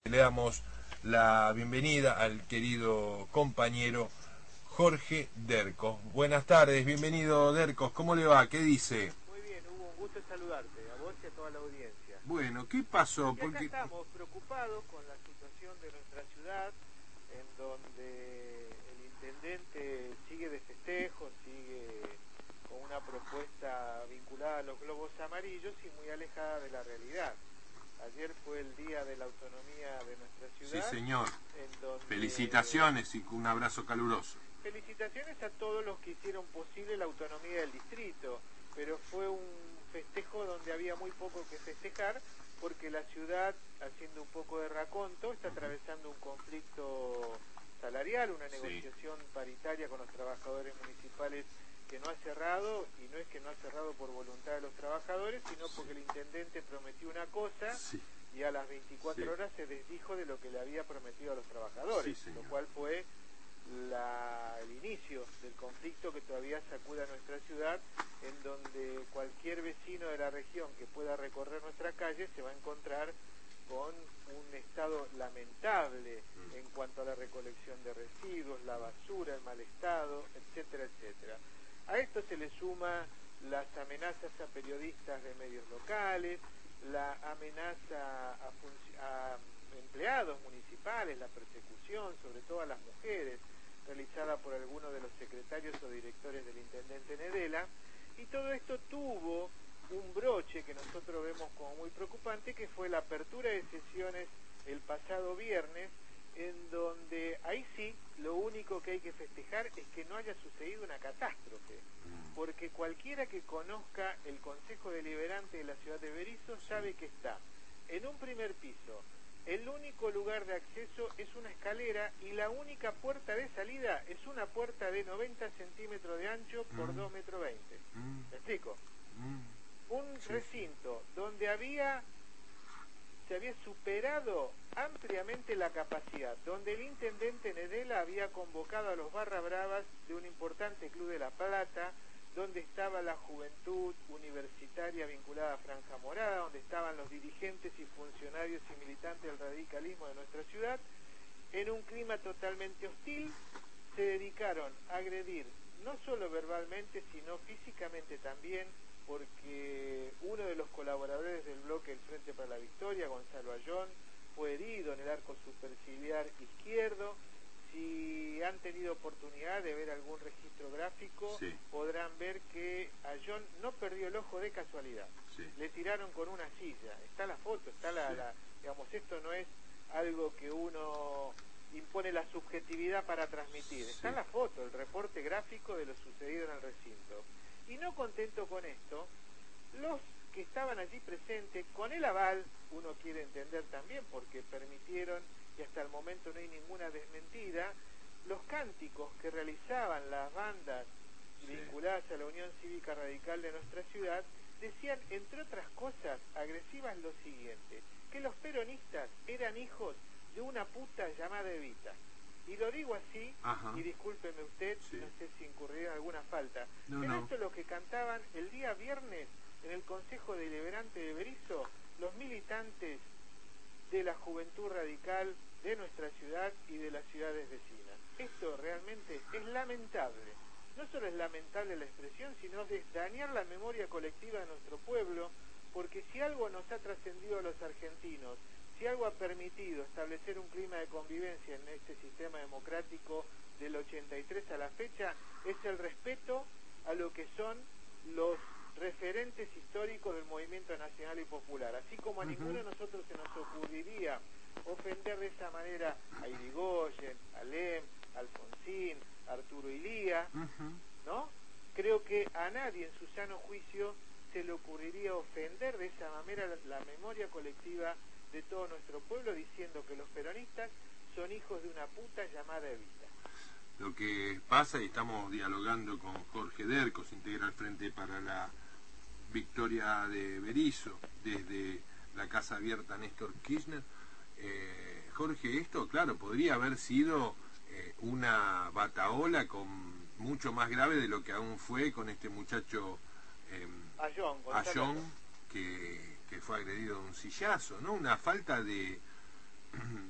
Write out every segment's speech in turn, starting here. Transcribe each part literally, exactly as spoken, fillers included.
Le damos la bienvenida al querido compañero Jorge Dercos. Buenas tardes, bienvenido Dercos, ¿cómo le va? ¿Qué dice? Muy bien, Hugo, un gusto saludarte, a vos y a toda la audiencia. Bueno, ¿qué pasó? Y acá Porque estamos preocupados con la situación de nuestra ciudad, en donde el intendente sigue de festejo, sigue con una propuesta vinculada a los globos amarillos y muy alejada de la realidad. Ayer fue el Día de la Autonomía de nuestra ciudad. Sí, señor. En donde... Felicitaciones y un abrazo caluroso. Felicitaciones a todos los que hicieron posible la autonomía del distrito, pero fue un festejo donde había muy poco que festejar, porque la ciudad, haciendo un poco de raconto, está atravesando un conflicto salarial, una negociación sí. paritaria con los trabajadores municipales que no ha cerrado, y no es que no ha cerrado por voluntad de los trabajadores, sino porque el intendente prometió una cosa sí. y a las veinticuatro sí. horas se desdijo de lo que le había prometido a los trabajadores, sí, lo cual fue la, el inicio del conflicto que todavía sacude a nuestra ciudad, en donde cualquier vecino de la región que pueda recorrer nuestra calle se va a encontrar con un estado lamentable en cuanto a la recolección de residuos, la basura, el mal estado, etcétera, etcétera. A esto se le suma las amenazas a periodistas de medios locales, la amenaza a, a empleados municipales, la persecución, sobre todo a las mujeres, realizada por algunos de los secretarios o directores del intendente Nedela, y todo esto tuvo un broche que nosotros vemos como muy preocupante, que fue la apertura de sesiones el pasado viernes, en donde ahí sí, lo único que hay que festejar es que no haya sucedido una catástrofe, porque cualquiera que conozca el Consejo Deliberante de la ciudad de Berisso sabe que está en un primer piso. El único lugar de acceso es una escalera y la única puerta de salida es una puerta de noventa centímetros de ancho por mm. dos metros veinte. Mm. ¿Me explico? Mm. Un sí. recinto donde había se había superado ampliamente la capacidad, donde el intendente Nedela había convocado a los barra bravas de un importante club de La Plata, donde estaba la juventud universitaria vinculada a Franja Morada, donde estaban los dirigentes y funcionarios y militantes del radicalismo de nuestra ciudad, en un clima totalmente hostil, se dedicaron a agredir, no solo verbalmente, sino físicamente también, porque uno de los colaboradores del bloque del Frente para la Victoria, Gonzalo Ayón, fue herido en el arco superciliar izquierdo. Si han tenido oportunidad de ver algún registro gráfico, sí. podrán ver que Ayón no perdió el ojo de casualidad. Sí. Le tiraron con una silla. Está la foto, está la, sí. la... Digamos, esto no es algo que uno impone la subjetividad para transmitir. Está sí. la foto, el reporte gráfico de lo sucedido en el recinto. Y no contento con esto, los que estaban allí presentes, con el aval, uno quiere entender también porque permitieron, y hasta el momento no hay ninguna desmentida, los cánticos que realizaban las bandas sí. vinculadas a la Unión Cívica Radical de nuestra ciudad, decían, entre otras cosas agresivas, lo siguiente, que los peronistas eran hijos de una puta llamada Evita. Y lo digo así, Ajá. y discúlpeme usted, sí. no sé si incurriría en alguna falta, no, pero no. esto es lo que cantaban el día viernes en el Consejo Deliberante de Berisso, los militantes de la juventud radical de nuestra ciudad y de las ciudades vecinas. Esto realmente es lamentable. No solo es lamentable la expresión, sino de dañar la memoria colectiva de nuestro pueblo, porque si algo nos ha trascendido a los argentinos, si algo ha permitido establecer un clima de convivencia en este sistema democrático del ochenta y tres a la fecha, es el respeto a lo que son los referentes históricos del movimiento nacional y popular. Así como a uh-huh. ninguno de nosotros se nos ocurriría ofender de esa manera a Irigoyen, a Lem, a Alfonsín, a Arturo Ilía, uh-huh. ¿no? Creo que a nadie en su sano juicio se le ocurriría ofender de esa manera la, la memoria colectiva de todo nuestro pueblo, diciendo que los peronistas son hijos de una puta llamada Evita. Lo que pasa, y estamos dialogando con Jorge Dercos, integra el Frente para la Victoria de Berisso, desde la Casa Abierta Néstor Kirchner. Eh, Jorge, esto, claro, podría haber sido eh, una batahola con mucho más grave de lo que aún fue con este muchacho eh, Ayón, Ayón que, que fue agredido de un sillazo, ¿no? Una falta de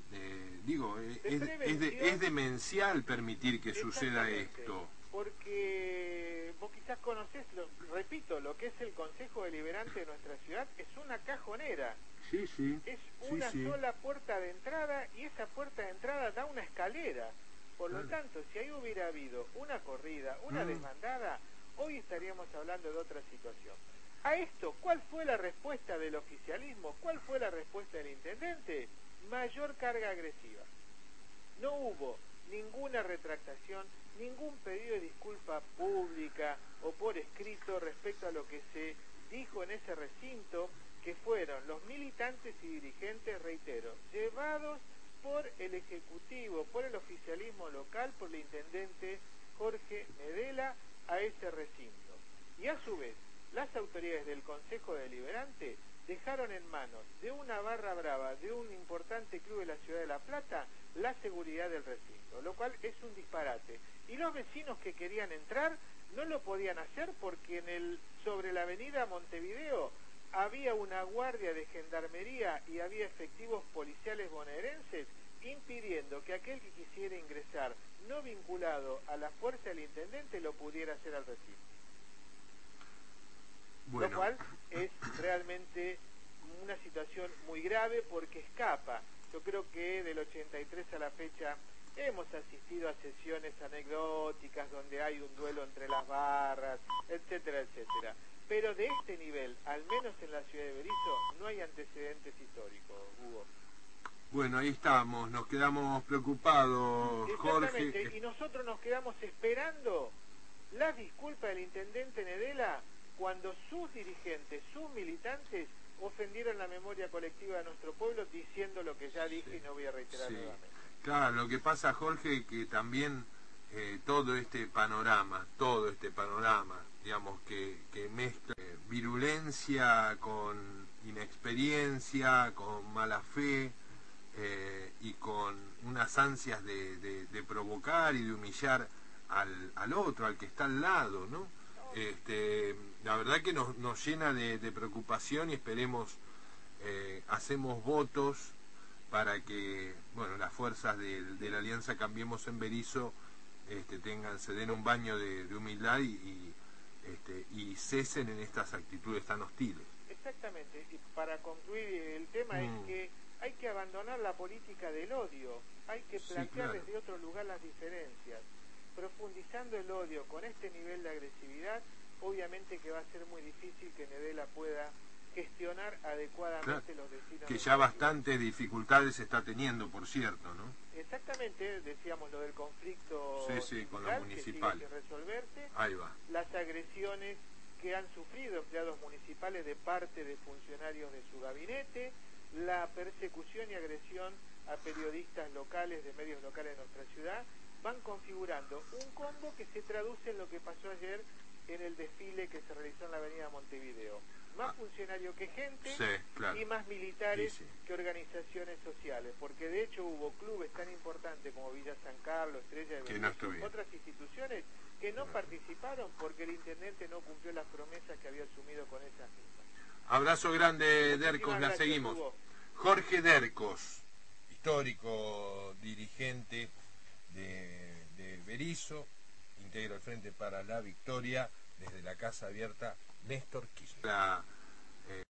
digo, eh, de es, es, de, es demencial permitir que suceda esto. Porque vos quizás conocés, lo, repito, lo que es el Consejo Deliberante de nuestra ciudad es una cajonera. Sí, sí. Es una sí, sí. sola puerta de entrada y esa puerta de entrada da una escalera. Por lo Claro. tanto, si ahí hubiera habido una corrida, una Mm. desbandada, hoy estaríamos hablando de otra situación. A esto, ¿cuál fue la respuesta del oficialismo? ¿Cuál fue la respuesta del intendente? Mayor carga agresiva. No hubo ninguna retractación, ningún pedido de disculpa pública o por escrito respecto a lo que se dijo en ese recinto, que fueron los militantes y dirigentes, reitero, llevados por el Ejecutivo, por el oficialismo local, por el intendente Jorge Medela a ese recinto. Y a su vez, las autoridades del Consejo Deliberante dejaron en manos de una barra brava, de un importante club de la ciudad de La Plata, la seguridad del recinto, lo cual es un disparate. Y los vecinos que querían entrar no lo podían hacer porque en el sobre la avenida Montevideo había una guardia de gendarmería y había efectivos policiales bonaerenses impidiendo que aquel que quisiera ingresar no vinculado a la fuerza del intendente lo pudiera hacer al recinto. Bueno. Lo cual es realmente una situación muy grave porque escapa. Yo creo que del ochenta y tres a la fecha hemos asistido a sesiones anecdóticas donde hay un duelo entre las barras, etcétera, etcétera. Pero de este nivel, al menos en la ciudad de Berisso, no hay antecedentes históricos, Hugo. Bueno, ahí estamos, nos quedamos preocupados, Exactamente, Jorge. y nosotros nos quedamos esperando la disculpa del intendente Nedela cuando sus dirigentes, sus militantes, ofendieron la memoria colectiva de nuestro pueblo diciendo lo que ya dije, sí, y no voy a reiterar, sí, nuevamente. Claro, lo que pasa, Jorge, que también eh, todo este panorama, todo este panorama, digamos, que, que mezcla eh, virulencia con inexperiencia, con mala fe eh, y con unas ansias de, de, de provocar y de humillar al, al otro, al que está al lado, ¿no? Este, la verdad que nos, nos llena de, de preocupación y esperemos, eh, hacemos votos para que, bueno, las fuerzas de, de la Alianza Cambiemos en Berisso este, tengan, se den un baño de, de humildad y, y, este, y cesen en estas actitudes tan hostiles. Exactamente, y para concluir el tema mm. es que hay que abandonar la política del odio, hay que plantear, sí, claro, desde otro lugar las diferencias. Profundizando el odio con este nivel de agresividad, obviamente que va a ser muy difícil que Nedela pueda gestionar adecuadamente, claro, los destinos. Que ya bastantes dificultades está teniendo, por cierto, ¿no? Exactamente, decíamos lo del conflicto, sí, sí, con la municipal, que sigue sin resolverse. Ahí va. Las agresiones que han sufrido empleados municipales de parte de funcionarios de su gabinete, la persecución y agresión a periodistas locales de medios locales de nuestra ciudad, van configurando un combo que se traduce en lo que pasó ayer en el desfile que se realizó en la avenida Montevideo. Más ah, funcionarios que gente, sí, claro, y más militares, sí, sí, que organizaciones sociales, porque de hecho hubo clubes tan importantes como Villa San Carlos, Estrella de Berisso, no otras instituciones que no, no participaron porque el intendente no cumplió las promesas que había asumido con esas mismas. Abrazo grande, Dercos, la seguimos. Hugo. Jorge Dercos, histórico dirigente de, de Berisso, integra el Frente para la Victoria desde la Casa Abierta Néstor Kirchner. La,